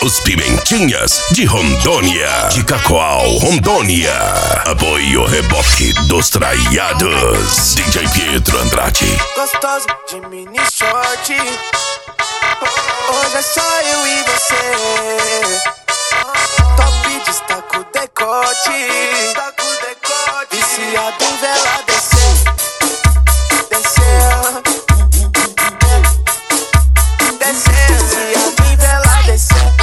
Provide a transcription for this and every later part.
Os Pimentinhas de Rondônia, de Cacoal, Rondônia. Apoio reboque dos traiados. DJ Pietro Andrade. Gostoso de mini short. Hoje é só eu e você. Top destaca o decote. Viciado em vela descer. Descer. Descer. Viciado em vela descer.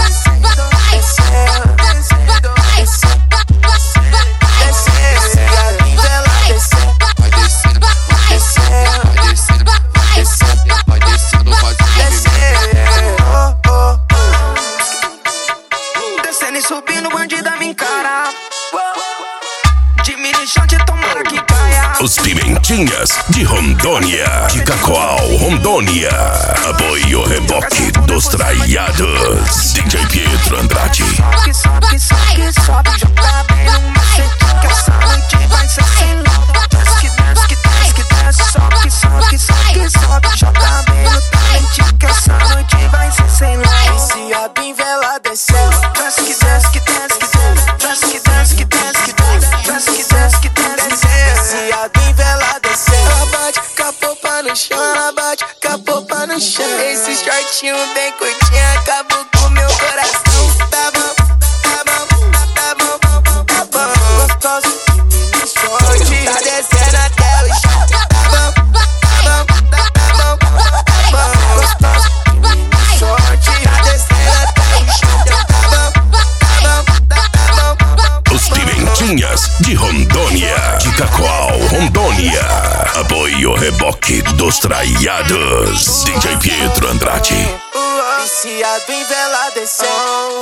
Descendo e subindo, bandida me encara. De mini short, tomara que caia. Os Pimentinhas de Rondônia, de Cacoal, Rondônia. Apoio reboque dos traiados. DJ Pietro Andrade. Sobe, joga bem no macete, que essa noite vai ser sem louco. Desce, sobe, joga bem no talente, que essa noite vai ser sem louco. Viciado em vela descendo. Viciado em vela descendo. Ela bate com a popa no chão, ela bate com a popa no chão. Esse shortinho bem curtinho acabou com meu coração. Tá bom. Gostoso de mini short. Tá descendo até o chão. Tá bom. Gostoso de mini short. Tá descendo até o chão. Tá bom. Os Pimentinhas de Rondônia, de Cacoal, Rondônia. Apoio reboque dos traiados. DJ Pietro Andrade. Viciado em vela descendo.